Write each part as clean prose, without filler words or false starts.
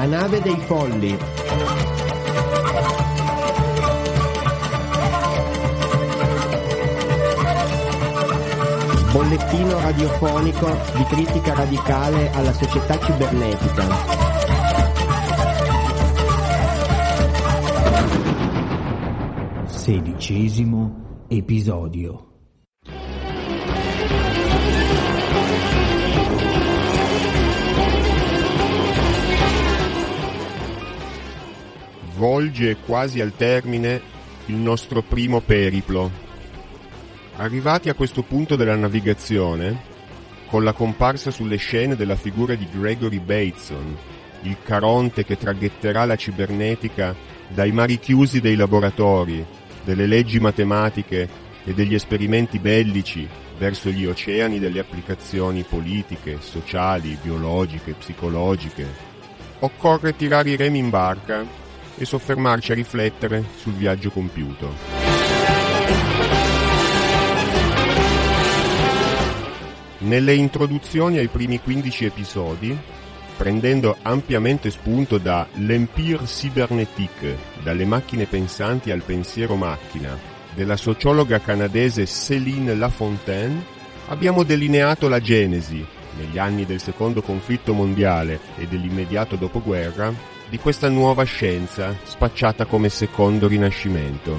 La nave dei folli. Bollettino radiofonico di critica radicale alla società cibernetica. Sedicesimo episodio. Volge quasi al termine il nostro primo periplo. Arrivati a questo punto della navigazione, con la comparsa sulle scene della figura di Gregory Bateson, il Caronte che traghetterà la cibernetica dai mari chiusi dei laboratori, delle leggi matematiche e degli esperimenti bellici verso gli oceani delle applicazioni politiche, sociali, biologiche, psicologiche, occorre tirare i remi in barca e soffermarci a riflettere sul viaggio compiuto. Nelle introduzioni ai primi 15 episodi, prendendo ampiamente spunto da L'Empire cybernétique, dalle macchine pensanti al pensiero macchina, della sociologa canadese Céline Lafontaine, abbiamo delineato la genesi, negli anni del secondo conflitto mondiale e dell'immediato dopoguerra, di questa nuova scienza spacciata come secondo rinascimento.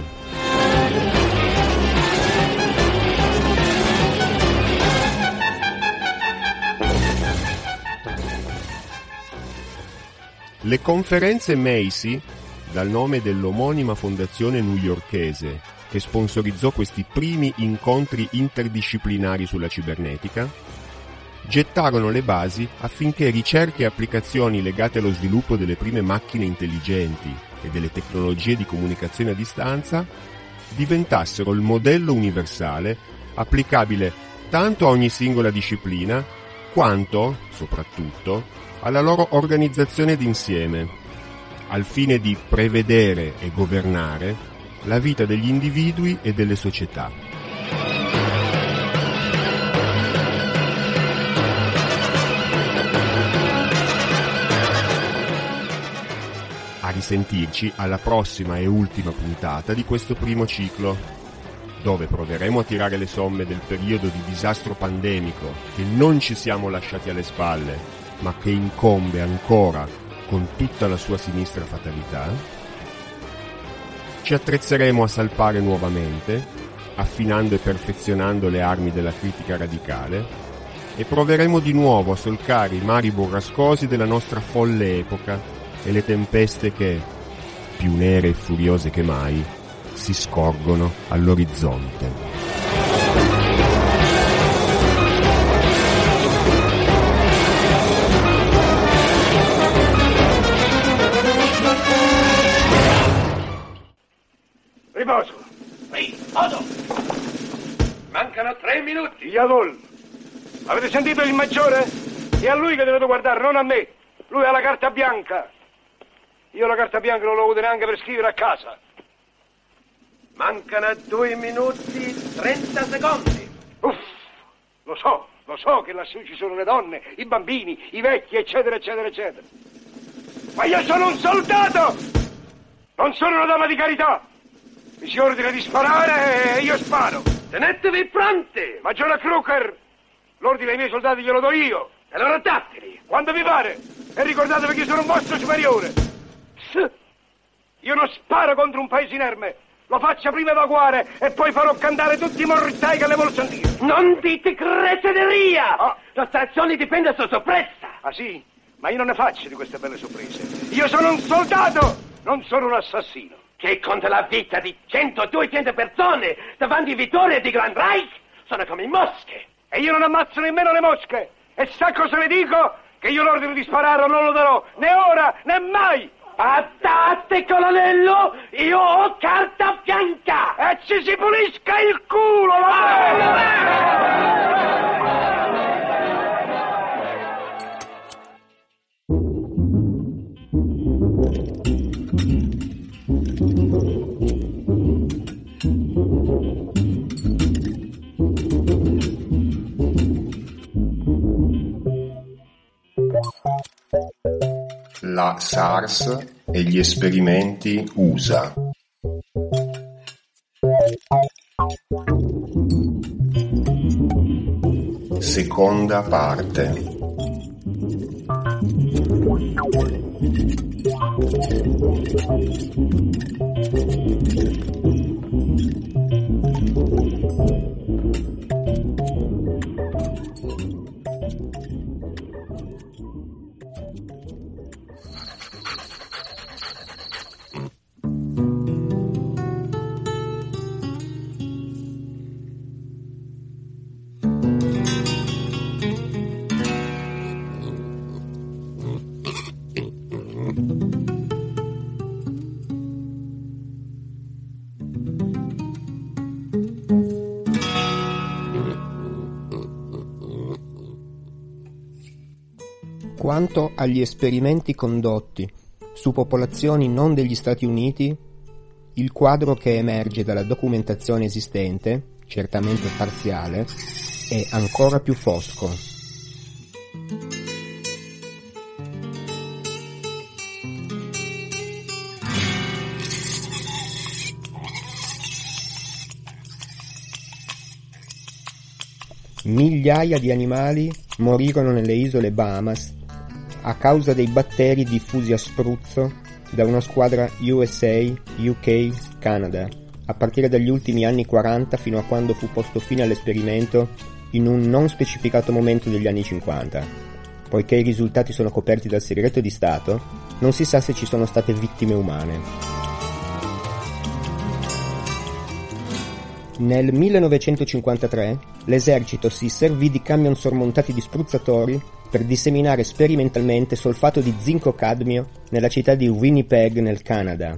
Le conferenze Macy, dal nome dell'omonima fondazione newyorkese che sponsorizzò questi primi incontri interdisciplinari sulla cibernetica, gettarono le basi affinché ricerche e applicazioni legate allo sviluppo delle prime macchine intelligenti e delle tecnologie di comunicazione a distanza diventassero il modello universale applicabile tanto a ogni singola disciplina quanto, soprattutto, alla loro organizzazione d'insieme, al fine di prevedere e governare la vita degli individui e delle società. A risentirci alla prossima e ultima puntata di questo primo ciclo, dove proveremo a tirare le somme del periodo di disastro pandemico che non ci siamo lasciati alle spalle, ma che incombe ancora con tutta la sua sinistra fatalità. Ci attrezzeremo a salpare nuovamente, affinando e perfezionando le armi della critica radicale, e proveremo di nuovo a solcare i mari burrascosi della nostra folle epoca e le tempeste che, più nere e furiose che mai, si scorgono all'orizzonte. Riposo. Riposo. Mancano 3 minuti. Iadol. Avete sentito il maggiore? È a lui che dovete guardare, non a me. Lui ha la carta bianca. Io la carta bianca non l'ho avuta neanche per scrivere a casa. Mancano 2 minuti 30 secondi. Uff, lo so che lassù ci sono le donne, i bambini, i vecchi, eccetera, eccetera, eccetera. Ma io sono un soldato! Non sono una dama di carità! Mi si ordina di sparare e io sparo. Tenetevi pronti! Maggiore Crooker, l'ordine ai miei soldati glielo do io. E allora datteli! Quando vi pare! E ricordatevi che io sono un vostro superiore! Io non sparo contro un paese inerme! Lo faccio prima evacuare e poi farò cantare tutti i mortai che le vuol sentire! Non dite creteria! Ah. La stazione dipende da sorpresa! Ah sì? Ma io non ne faccio di queste belle sorprese! Io sono un soldato! Non sono un assassino! Che conta la vita di 100-200 persone davanti ai vittorie di Grand Reich sono come mosche! E io non ammazzo nemmeno le mosche! E sa cosa le dico? Che io l'ordine di sparare non lo darò, né ora, né mai! Patate, colonnello! Io ho carta bianca! E ci si pulisca il culo! La SARS e gli esperimenti USA. Seconda parte. Quanto agli esperimenti condotti su popolazioni non degli Stati Uniti, il quadro che emerge dalla documentazione esistente, certamente parziale, è ancora più fosco. Migliaia di animali morirono nelle isole Bahamas a causa dei batteri diffusi a spruzzo da una squadra USA, UK, Canada, a partire dagli ultimi anni 40 fino a quando fu posto fine all'esperimento in un non specificato momento degli anni 50. Poiché i risultati sono coperti dal segreto di Stato, non si sa se ci sono state vittime umane. Nel 1953 l'esercito si servì di camion sormontati di spruzzatori per disseminare sperimentalmente solfato di zinco cadmio nella città di Winnipeg nel Canada.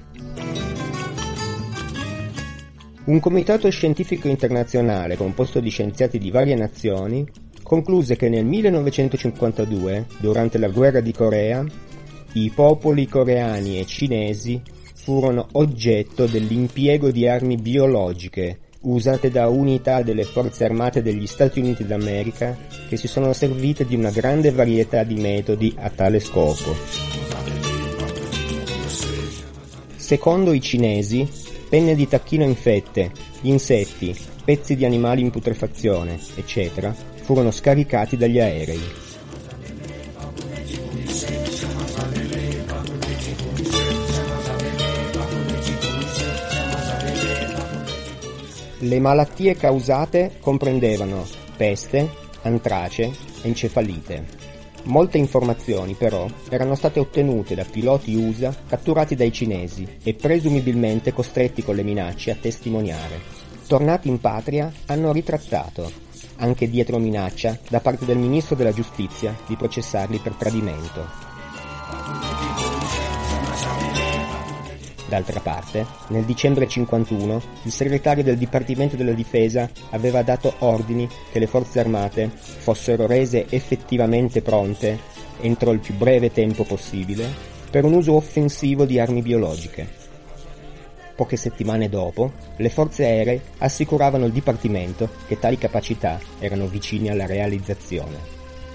Un comitato scientifico internazionale composto di scienziati di varie nazioni concluse che nel 1952, durante la guerra di Corea, i popoli coreani e cinesi furono oggetto dell'impiego di armi biologiche usate da unità delle forze armate degli Stati Uniti d'America che si sono servite di una grande varietà di metodi a tale scopo. Secondo i cinesi, penne di tacchino infette, insetti, pezzi di animali in putrefazione, eccetera, furono scaricati dagli aerei. Le malattie causate comprendevano peste, antrace, encefalite. Molte informazioni, però, erano state ottenute da piloti USA catturati dai cinesi e presumibilmente costretti con le minacce a testimoniare. Tornati in patria, hanno ritrattato, anche dietro minaccia, da parte del ministro della giustizia di processarli per tradimento. D'altra parte, nel dicembre 51, il segretario del Dipartimento della Difesa aveva dato ordini che le forze armate fossero rese effettivamente pronte, entro il più breve tempo possibile, per un uso offensivo di armi biologiche. Poche settimane dopo, le forze aeree assicuravano il Dipartimento che tali capacità erano vicine alla realizzazione.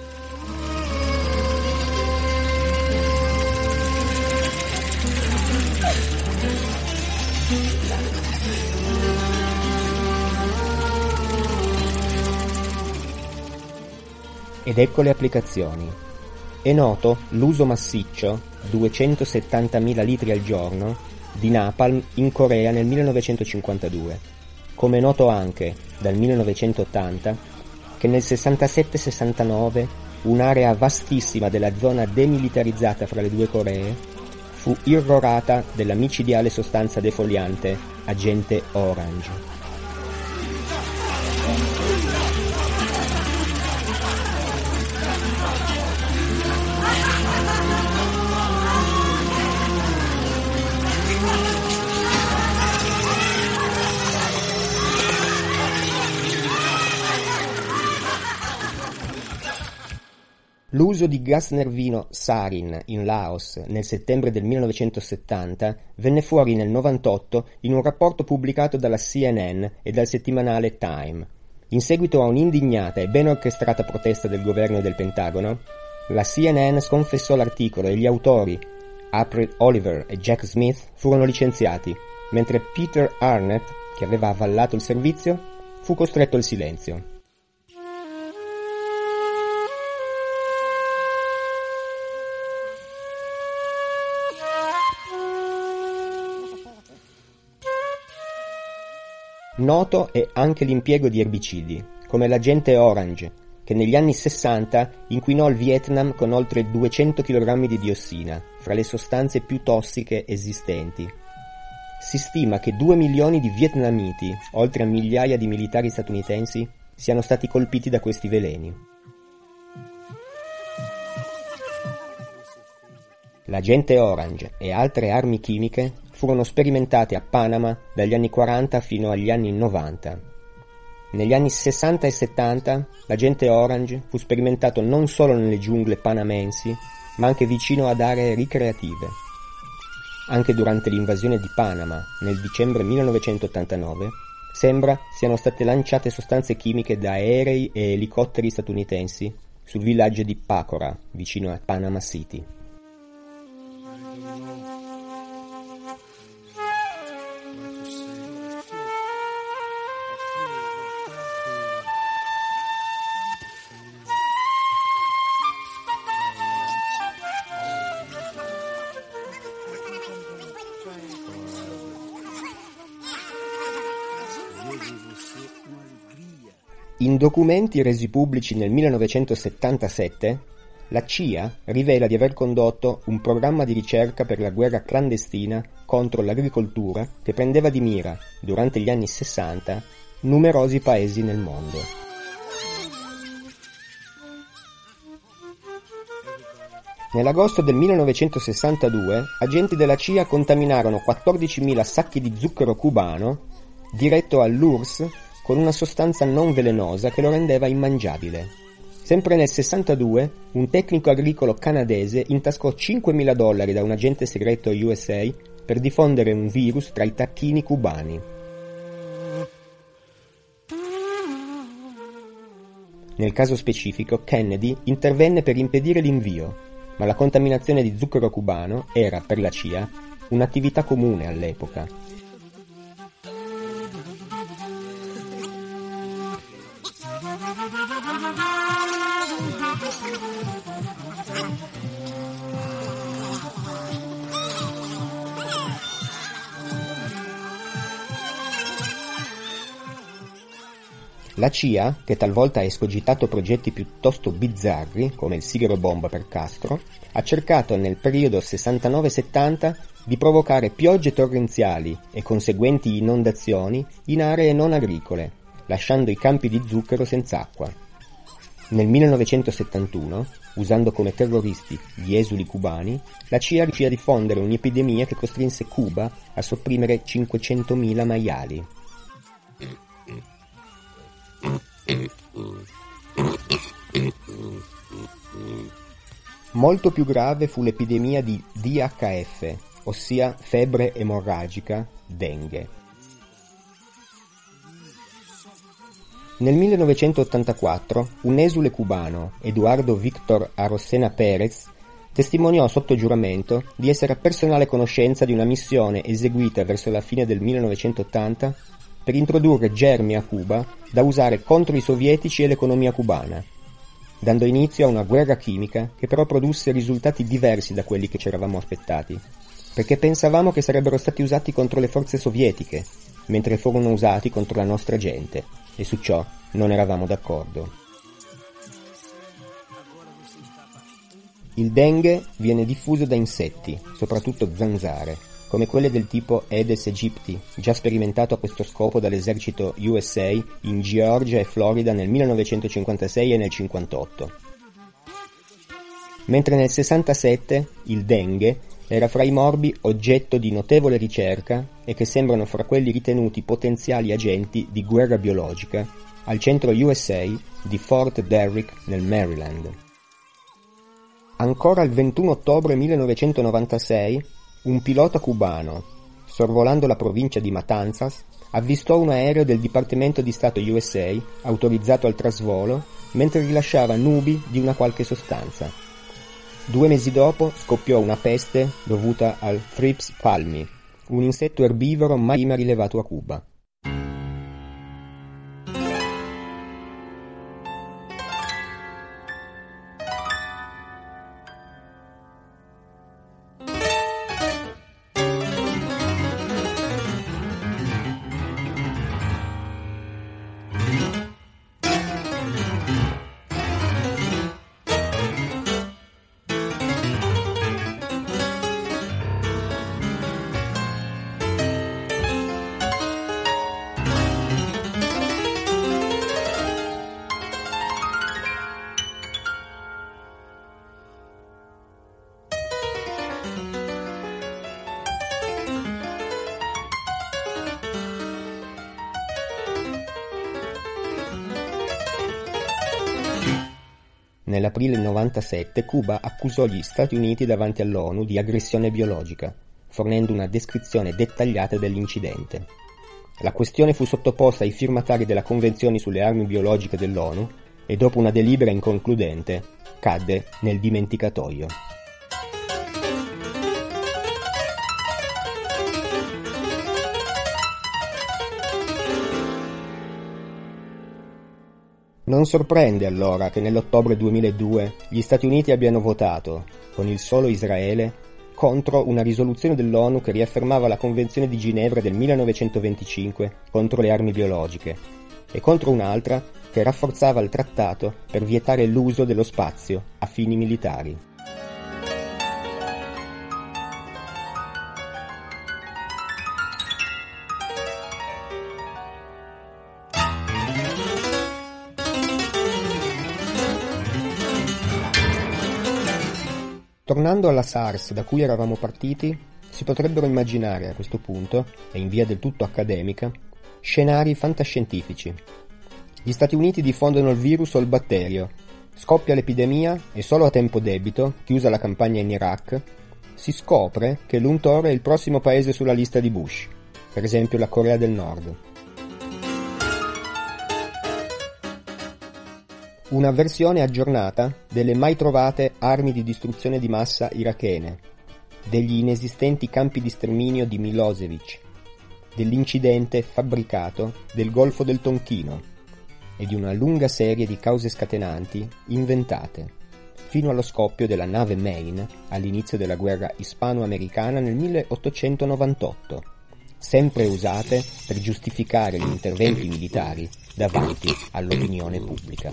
Ed ecco le applicazioni. È noto l'uso massiccio, 270.000 litri al giorno, di napalm in Corea nel 1952. Come è noto anche, dal 1980, che nel 67-69 un'area vastissima della zona demilitarizzata fra le due Coree fu irrorata della micidiale sostanza defoliante agente Orange. L'uso di gas nervino sarin in Laos nel settembre del 1970 venne fuori nel 98 in un rapporto pubblicato dalla CNN e dal settimanale Time. In seguito a un'indignata e ben orchestrata protesta del governo e del Pentagono, la CNN sconfessò l'articolo e gli autori, April Oliver e Jack Smith furono licenziati, mentre Peter Arnett, che aveva avallato il servizio, fu costretto al silenzio. Noto è anche l'impiego di erbicidi, come l'agente Orange, che negli anni 60 inquinò il Vietnam con oltre 200 kg di diossina, fra le sostanze più tossiche esistenti. Si stima che 2 milioni di vietnamiti, oltre a migliaia di militari statunitensi, siano stati colpiti da questi veleni. L'agente Orange e altre armi chimiche furono sperimentate a Panama dagli anni 40 fino agli anni 90. Negli anni 60 e 70 l'agente Orange fu sperimentato non solo nelle giungle panamensi, ma anche vicino ad aree ricreative. Anche durante l'invasione di Panama nel dicembre 1989 sembra siano state lanciate sostanze chimiche da aerei e elicotteri statunitensi sul villaggio di Pacora, vicino a Panama City. In documenti resi pubblici nel 1977, la CIA rivela di aver condotto un programma di ricerca per la guerra clandestina contro l'agricoltura che prendeva di mira, durante gli anni 60, numerosi paesi nel mondo. Nell'agosto del 1962, agenti della CIA contaminarono 14.000 sacchi di zucchero cubano diretto all'URSS con una sostanza non velenosa che lo rendeva immangiabile. Sempre nel 62, un tecnico agricolo canadese intascò $5.000 da un agente segreto USA per diffondere un virus tra i tacchini cubani. Nel caso specifico, Kennedy intervenne per impedire l'invio, ma la contaminazione di zucchero cubano era, per la CIA, un'attività comune all'epoca. La CIA, che talvolta ha escogitato progetti piuttosto bizzarri, come il sigaro bomba per Castro, ha cercato nel periodo 69-70 di provocare piogge torrenziali e conseguenti inondazioni in aree non agricole, lasciando i campi di zucchero senza acqua. Nel 1971, usando come terroristi gli esuli cubani, la CIA riuscì a diffondere un'epidemia che costrinse Cuba a sopprimere 500.000 maiali. Molto più grave fu l'epidemia di DHF, ossia febbre emorragica, dengue. Nel 1984 un esule cubano, Eduardo Víctor Arocena Pérez, testimoniò sotto giuramento di essere a personale conoscenza di una missione eseguita verso la fine del 1980 per introdurre germi a Cuba da usare contro i sovietici e l'economia cubana, dando inizio a una guerra chimica che però produsse risultati diversi da quelli che ci eravamo aspettati, perché pensavamo che sarebbero stati usati contro le forze sovietiche, mentre furono usati contro la nostra gente, e su ciò non eravamo d'accordo. Il dengue viene diffuso da insetti, soprattutto zanzare, come quelle del tipo Aedes aegypti, già sperimentato a questo scopo dall'esercito USA in Georgia e Florida nel 1956 e nel 1958. Mentre nel 1967 il dengue era fra i morbi oggetto di notevole ricerca e che sembrano fra quelli ritenuti potenziali agenti di guerra biologica al centro USA di Fort Derrick nel Maryland. Ancora il 21 ottobre 1996 un pilota cubano, sorvolando la provincia di Matanzas, avvistò un aereo del Dipartimento di Stato USA autorizzato al trasvolo mentre rilasciava nubi di una qualche sostanza. 2 mesi dopo scoppiò una peste dovuta al Thrips palmi, un insetto erbivoro mai prima rilevato a Cuba. Nell'aprile 97 Cuba accusò gli Stati Uniti davanti all'ONU di aggressione biologica, fornendo una descrizione dettagliata dell'incidente. La questione fu sottoposta ai firmatari della Convenzione sulle armi biologiche dell'ONU e dopo una delibera inconcludente cadde nel dimenticatoio. Non sorprende allora che nell'ottobre 2002 gli Stati Uniti abbiano votato, con il solo Israele, contro una risoluzione dell'ONU che riaffermava la Convenzione di Ginevra del 1925 contro le armi biologiche e contro un'altra che rafforzava il trattato per vietare l'uso dello spazio a fini militari. Tornando alla SARS da cui eravamo partiti, si potrebbero immaginare a questo punto, e in via del tutto accademica, scenari fantascientifici. Gli Stati Uniti diffondono il virus o il batterio, scoppia l'epidemia e solo a tempo debito, chiusa la campagna in Iraq, si scopre che l'UNTOR è il prossimo paese sulla lista di Bush, per esempio la Corea del Nord. Una versione aggiornata delle mai trovate armi di distruzione di massa irachene, degli inesistenti campi di sterminio di Milosevic, dell'incidente fabbricato del Golfo del Tonchino e di una lunga serie di cause scatenanti inventate, fino allo scoppio della nave Maine all'inizio della guerra ispano-americana nel 1898, sempre usate per giustificare gli interventi militari davanti all'opinione pubblica.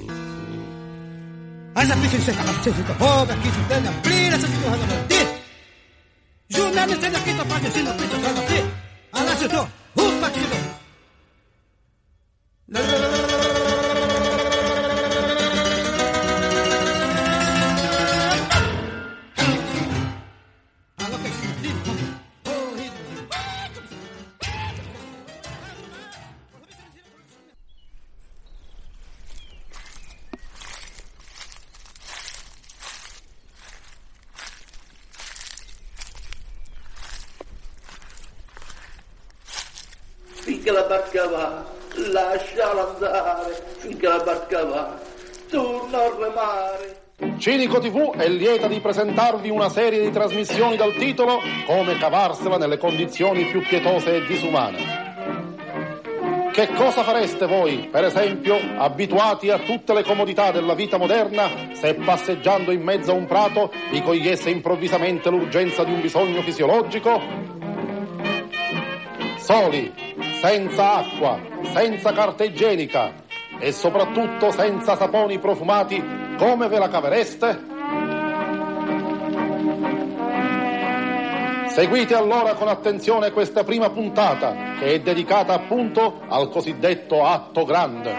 Finché la barca va, lasciala andare, finché la barca va, torna a remare. Cinico TV è lieta di presentarvi una serie di trasmissioni dal titolo Come cavarsela nelle condizioni più pietose e disumane. Che cosa fareste voi, per esempio, abituati a tutte le comodità della vita moderna, se passeggiando in mezzo a un prato vi cogliesse improvvisamente l'urgenza di un bisogno fisiologico? Soli, senza acqua, senza carta igienica e soprattutto senza saponi profumati, come ve la cavereste? Seguite allora con attenzione questa prima puntata, che è dedicata appunto al cosiddetto atto grande.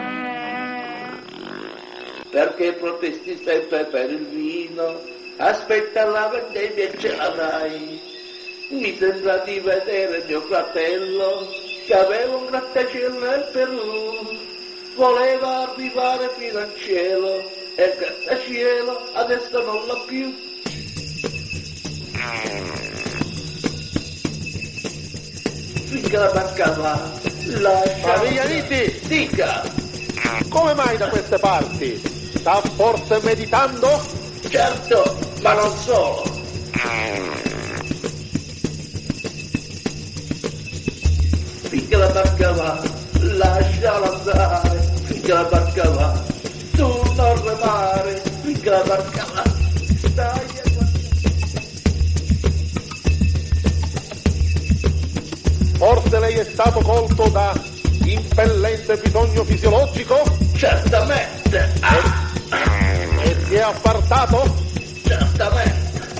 Perché protesti sempre per il vino, aspetta la vendemmia e ce la dai. Mi sembra di vedere mio fratello, che aveva un grattacielo nel Perù, voleva arrivare fino al cielo, e il grattacielo adesso non l'ha più. Finché la barca va, lascia... Favignaniti! Dica! Come mai da queste parti? Sta forse meditando? Certo, ma non solo. Finché la barca va, lasciala andare. Finché la barca va, tu non remare. Finché la barca va, stai a guardare. Forse lei è stato colto da impellente bisogno fisiologico? Certamente. E si è appartato? Certamente.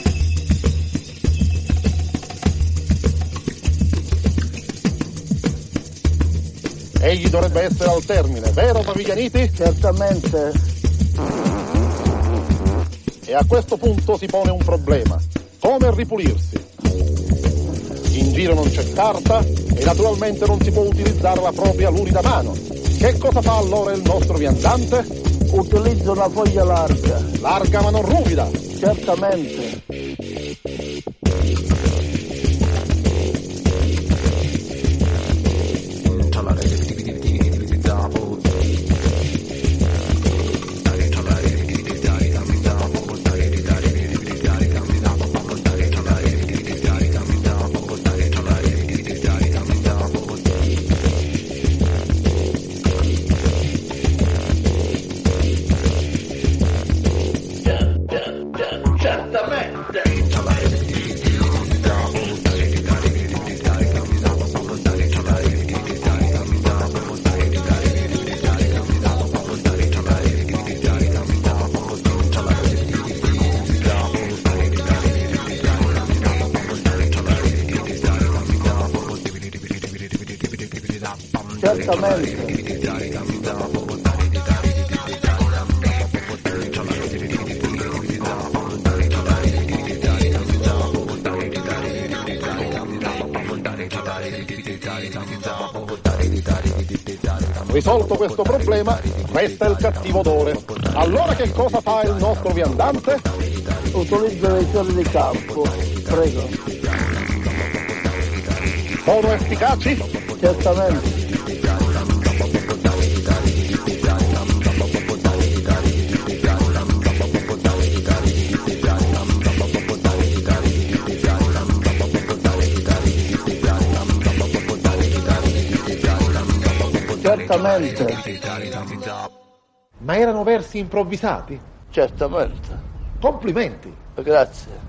Egli dovrebbe essere al termine, vero Paviglianiti? Certamente. E a questo punto si pone un problema. Come ripulirsi? In giro non c'è carta e naturalmente non si può utilizzare la propria lurida mano. Che cosa fa allora il nostro viandante? Utilizzo una foglia larga. Larga ma non ruvida. Certamente. Risolto questo problema, resta il cattivo odore. Allora che cosa fa il nostro viandante? Utilizzo dei fiori di campo. Prego. Sono efficaci? Certamente. Certamente. Ma erano versi improvvisati? Certamente. Complimenti. Grazie.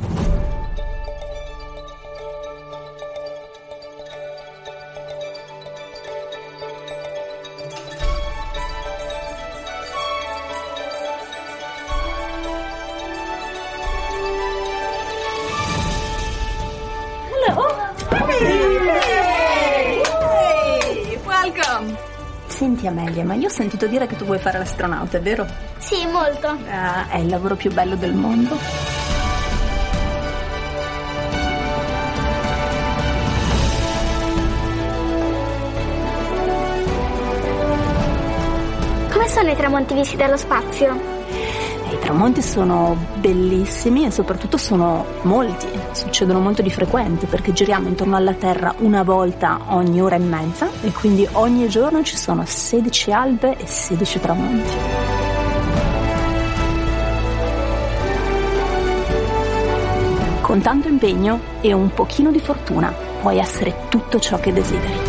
Senti Amelia, ma io ho sentito dire che tu vuoi fare l'astronauta, è vero? Sì, molto. Ah, è il lavoro più bello del mondo. Come sono i tramonti visti dallo spazio? I tramonti sono bellissimi e soprattutto sono molti, succedono molto di frequente perché giriamo intorno alla Terra una volta ogni ora e mezza e quindi ogni giorno ci sono 16 albe e 16 tramonti. Con tanto impegno e un pochino di fortuna puoi essere tutto ciò che desideri.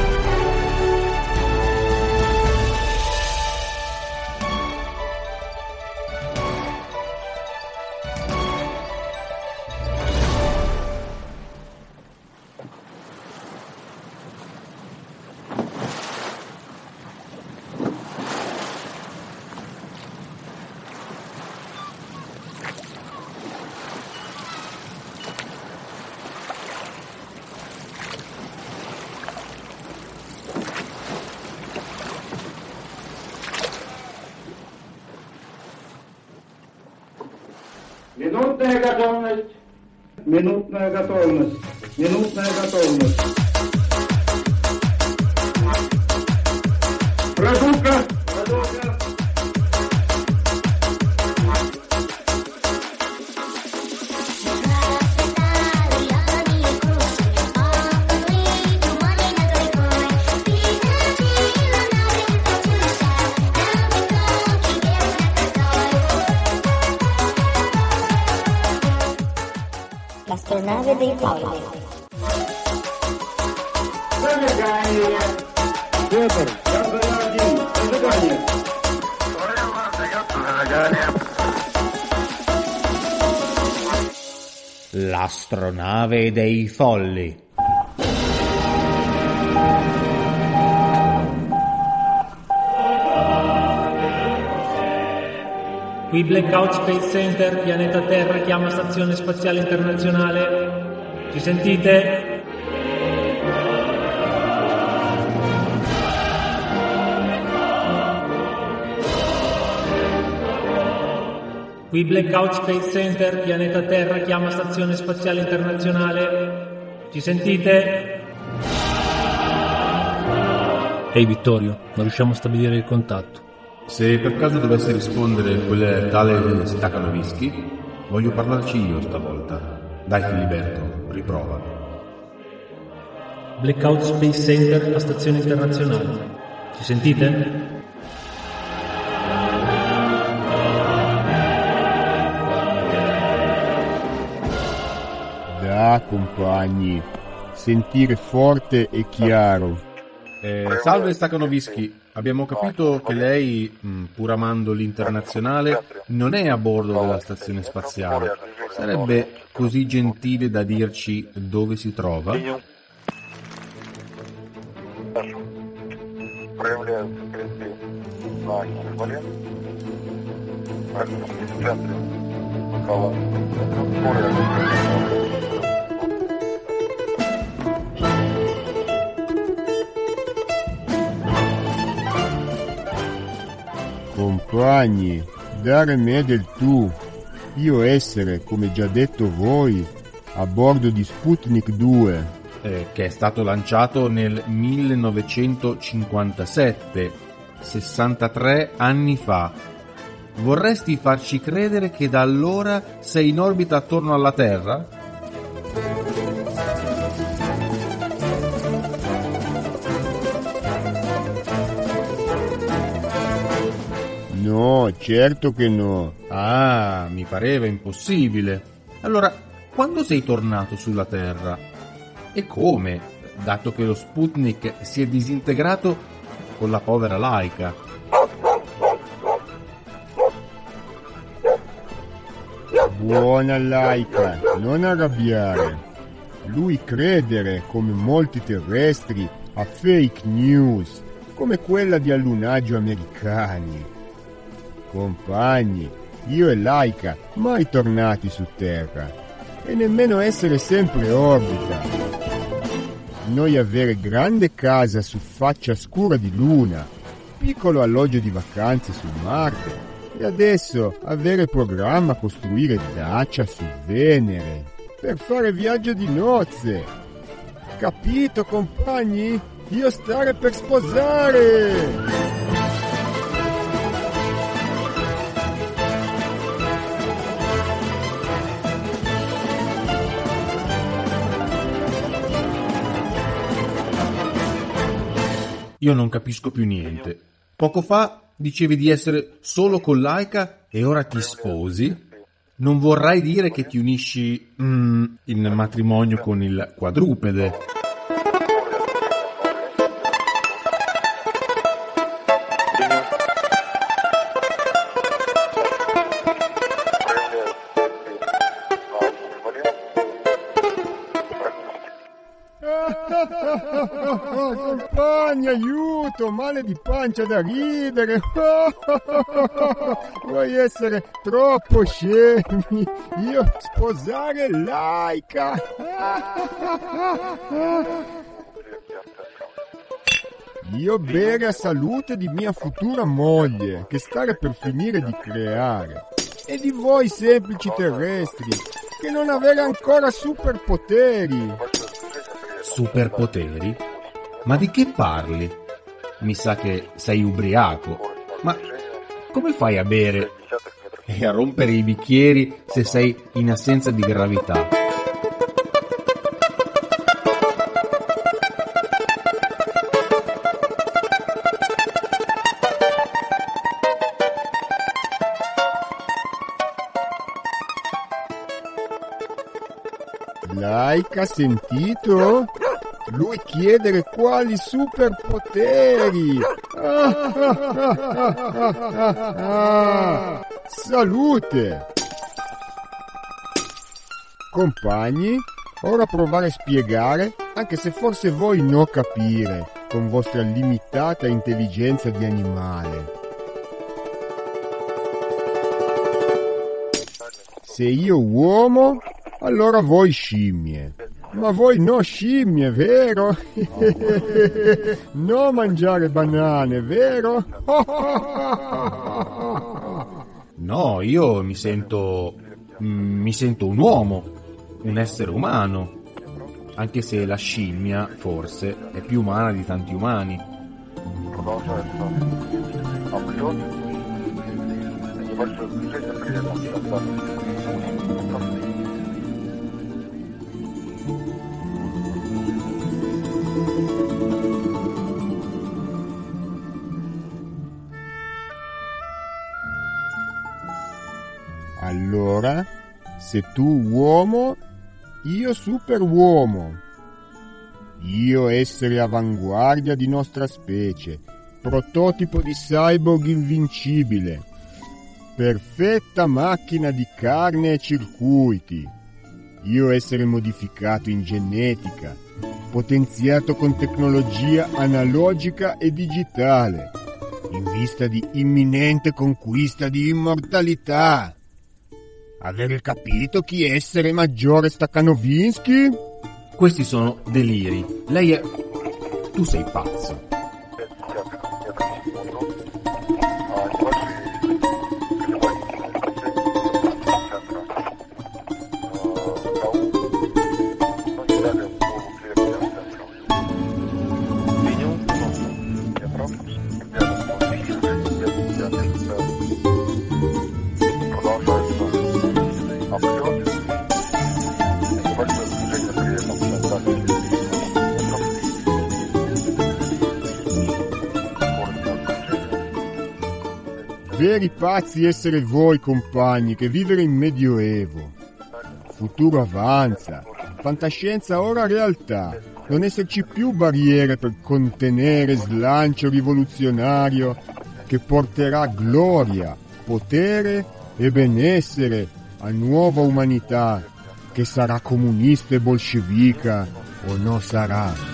Minutная готовность. Минутная готовность. Продувка. Продувка. l'astronave dei folli. L'astronave dei folli. Qui Blackout Space Center, pianeta Terra, chiama Stazione Spaziale Internazionale. Ci sentite? Qui Blackout Space Center, pianeta Terra, chiama Stazione Spaziale Internazionale. Ci sentite? Ehi Vittorio, non riusciamo a stabilire il contatto. Se per caso dovesse rispondere quel tale Stakhanovsky, voglio parlarci io stavolta. Dai Filiberto, riprova. Blackout Space Center, la Stazione Internazionale. Ci sentite? Da, compagni, sentire forte e chiaro. Salve Stakhanovsky, abbiamo capito che lei, pur amando l'internazionale, non è a bordo della stazione spaziale. Sarebbe così gentile da dirci dove si trova? Compagni, dare me del tu. Io essere, come già detto voi, a bordo di Sputnik 2. Che è stato lanciato nel 1957, 63 anni fa. Vorresti farci credere che da allora sei in orbita attorno alla Terra? No, certo che no. Ah, mi pareva impossibile. Allora, quando sei tornato sulla Terra? E come, dato che lo Sputnik si è disintegrato con la povera Laika? Buona Laika, non arrabbiare. Lui credere, come molti terrestri, a fake news, come quella di allunaggio americani. Compagni, io e Laika mai tornati su Terra e nemmeno essere sempre orbita. Noi avere grande casa su faccia scura di Luna, piccolo alloggio di vacanze su Marte e adesso avere programma costruire dacia su Venere per fare viaggio di nozze. Capito, compagni? Io stare per sposare! Io non capisco più niente. Poco fa dicevi di essere solo con Laika e ora ti sposi? Non vorrai dire che ti unisci in matrimonio con il quadrupede? Compagni, aiuto, male di pancia da ridere. Vuoi essere troppo scemi? Io sposare Laika. Io bere a salute di mia futura moglie, che stare per finire di creare. E di voi semplici terrestri, che non avere ancora superpoteri. Superpoteri? Ma di che parli? Mi sa che sei ubriaco. Ma come fai a bere e a rompere i bicchieri se sei in assenza di gravità? Laika, sentito? Lui chiedere quali superpoteri. Salute! Compagni, ora provare a spiegare, anche se forse voi non capire, con vostra limitata intelligenza di animale. Se io uomo, allora voi scimmie. Ma voi no scimmie, vero? No mangiare banane, vero? No, io mi sento un uomo, un essere umano, anche se la scimmia forse è più umana di tanti umani. Allora, se tu uomo, io superuomo. Io essere avanguardia di nostra specie, prototipo di cyborg invincibile, perfetta macchina di carne e circuiti. Io essere modificato in genetica, potenziato con tecnologia analogica e digitale, in vista di imminente conquista di immortalità. Avere capito chi essere maggiore Stakhanovinsky? Questi sono deliri. Lei è... Tu sei pazzo. Veri pazzi essere voi, compagni, che vivere in Medioevo. Futuro avanza, fantascienza ora realtà, non esserci più barriere per contenere slancio rivoluzionario che porterà gloria, potere e benessere a nuova umanità che sarà comunista e bolscevica o no sarà.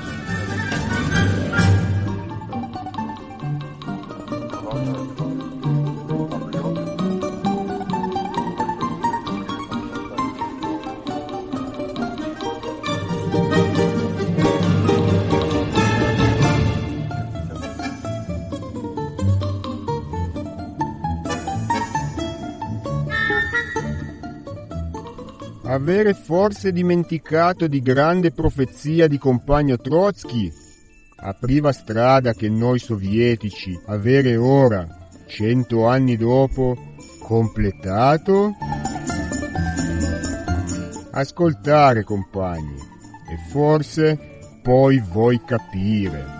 Avere forse dimenticato di grande profezia di compagno Trotsky? Apriva strada che noi sovietici avere ora, 100 anni dopo, completato? Ascoltare, compagni, e forse poi voi capire.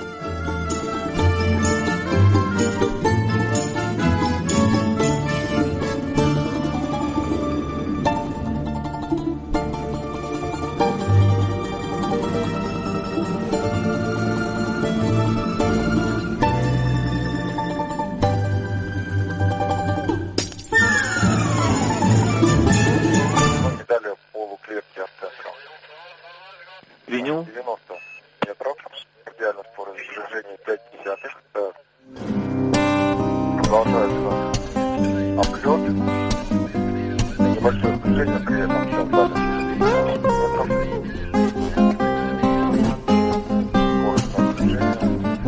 Виню. 90 метров. Радиальность по разрежению 0,5. Продолжается облет. Небольшое движение, при этом сейчас дальность 60 метров. Скорость движения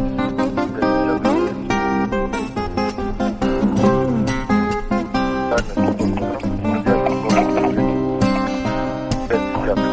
5,9. Дальность 100 метров. Радиальность по разрежению 0,5 метров.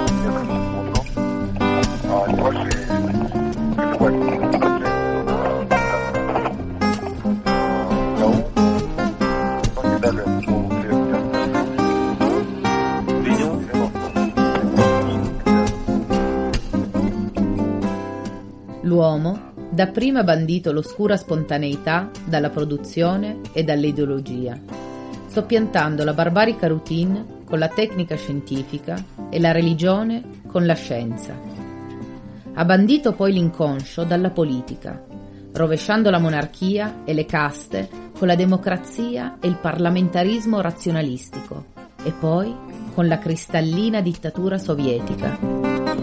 L'uomo dapprima bandito l'oscura spontaneità dalla produzione e dall'ideologia. soppiantando la barbarica routine con la tecnica scientifica e la religione con la scienza. Ha bandito poi l'inconscio dalla politica, rovesciando la monarchia e le caste con la democrazia e il parlamentarismo razionalistico, e poi con la cristallina dittatura sovietica.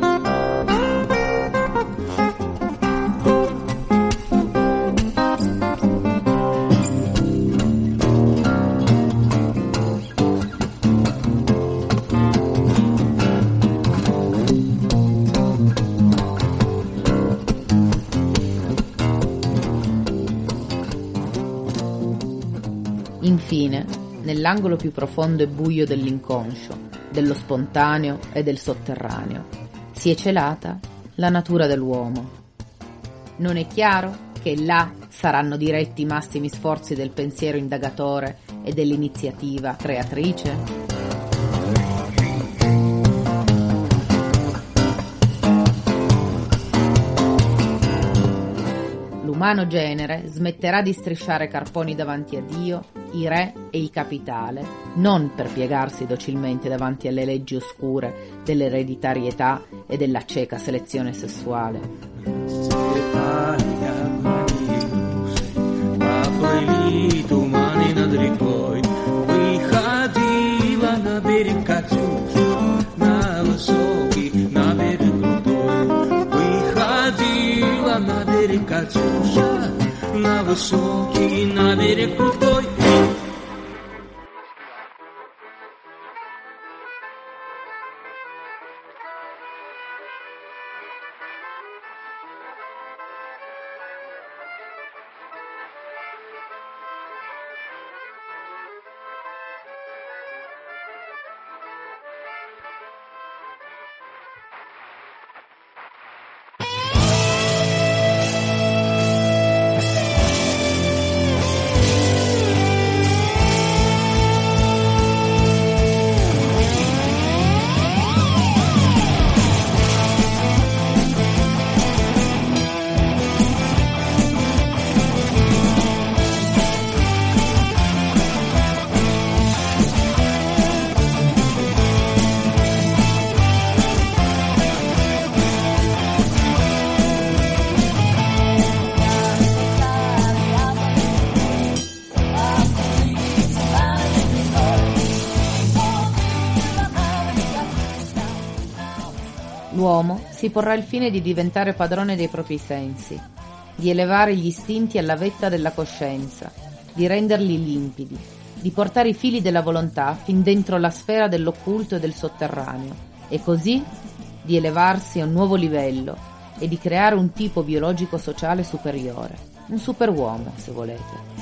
Infine, nell'angolo più profondo e buio dell'inconscio, dello spontaneo e del sotterraneo, si è celata la natura dell'uomo. Non è chiaro che là saranno diretti i massimi sforzi del pensiero indagatore e dell'iniziativa creatrice? L'umano genere smetterà di strisciare carponi davanti a Dio, i re e il capitale, non per piegarsi docilmente davanti alle leggi oscure dell'ereditarietà e della cieca selezione sessuale. На высокий, на берег крутой. L'uomo si porrà il fine di diventare padrone dei propri sensi, di elevare gli istinti alla vetta della coscienza, di renderli limpidi, di portare i fili della volontà fin dentro la sfera dell'occulto e del sotterraneo, e così di elevarsi a un nuovo livello e di creare un tipo biologico-sociale superiore, un superuomo, se volete.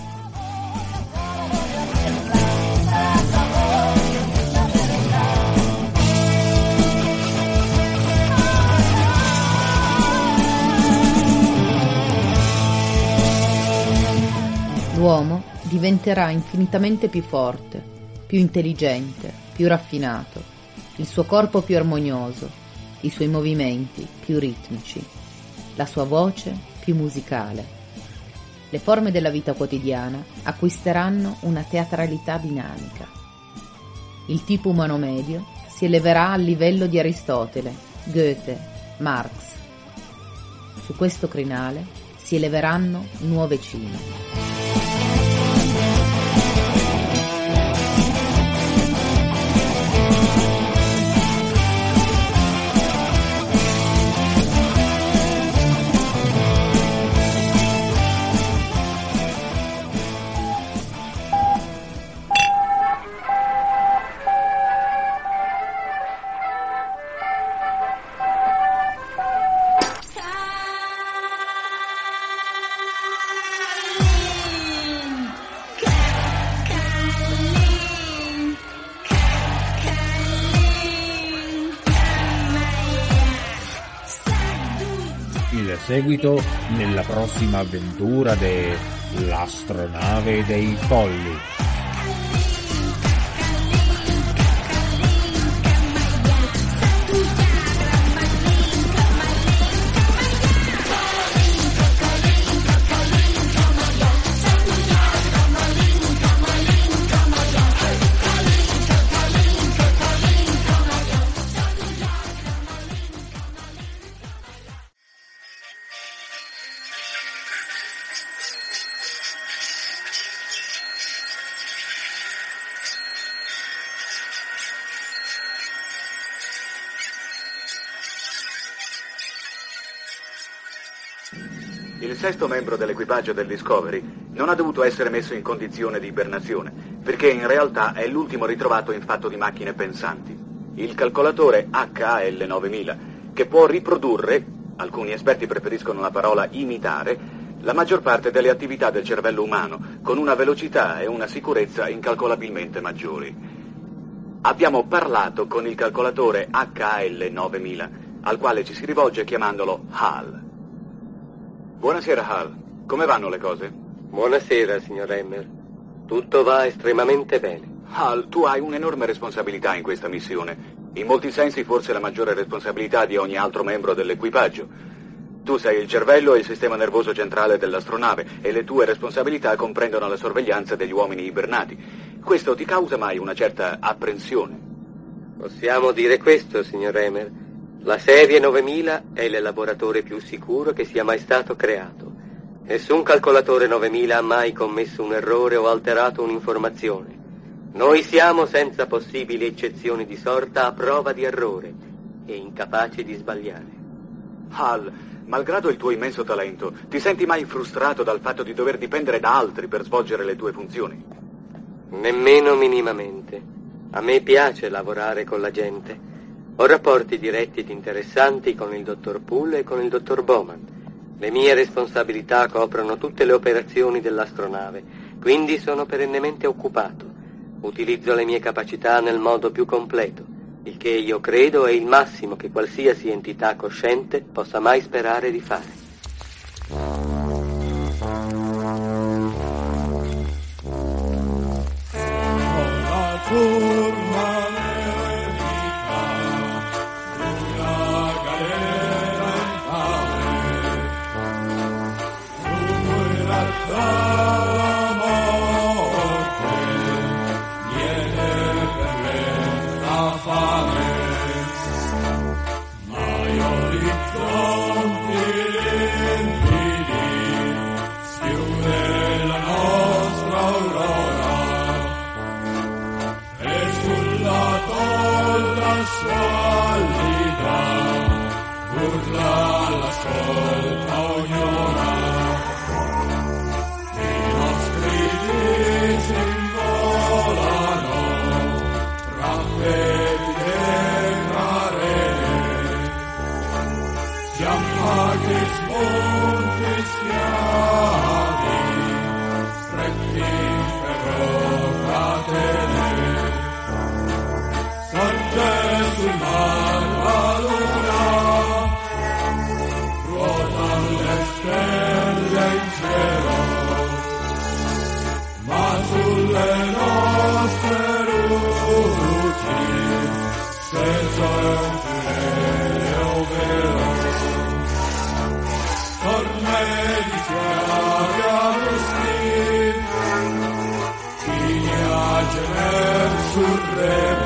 L'uomo diventerà infinitamente più forte, più intelligente, più raffinato, il suo corpo più armonioso, i suoi movimenti più ritmici, la sua voce più musicale. Le forme della vita quotidiana acquisteranno una teatralità dinamica. Il tipo umano medio si eleverà al livello di Aristotele, Goethe, Marx. Su questo crinale si eleveranno nuove cime. Seguito nella prossima avventura dell'astronave dei folli. Il sesto membro dell'equipaggio del Discovery non ha dovuto essere messo in condizione di ibernazione, perché in realtà è l'ultimo ritrovato in fatto di macchine pensanti. Il calcolatore HAL 9000, che può riprodurre, alcuni esperti preferiscono la parola imitare, la maggior parte delle attività del cervello umano, con una velocità e una sicurezza incalcolabilmente maggiori. Abbiamo parlato con il calcolatore HAL 9000, al quale ci si rivolge chiamandolo HAL. Buonasera, HAL. Come vanno le cose? Buonasera, signor Emmer. Tutto va estremamente bene. HAL, tu hai un'enorme responsabilità in questa missione. In molti sensi forse la maggiore responsabilità di ogni altro membro dell'equipaggio. Tu sei il cervello e il sistema nervoso centrale dell'astronave e le tue responsabilità comprendono la sorveglianza degli uomini ibernati. Questo ti causa mai una certa apprensione? Possiamo dire questo, signor Emmer. La serie 9000 è l'elaboratore più sicuro che sia mai stato creato. Nessun calcolatore 9000 ha mai commesso un errore o alterato un'informazione. Noi siamo, senza possibili eccezioni di sorta, a prova di errore e incapaci di sbagliare. HAL, malgrado il tuo immenso talento, ti senti mai frustrato dal fatto di dover dipendere da altri per svolgere le tue funzioni? Nemmeno minimamente. A me piace lavorare con la gente. Ho rapporti diretti ed interessanti con il dottor Poole e con il dottor Bowman. Le mie responsabilità coprono tutte le operazioni dell'astronave, quindi sono perennemente occupato. Utilizzo le mie capacità nel modo più completo, il che io credo è il massimo che qualsiasi entità cosciente possa mai sperare di fare. Sul re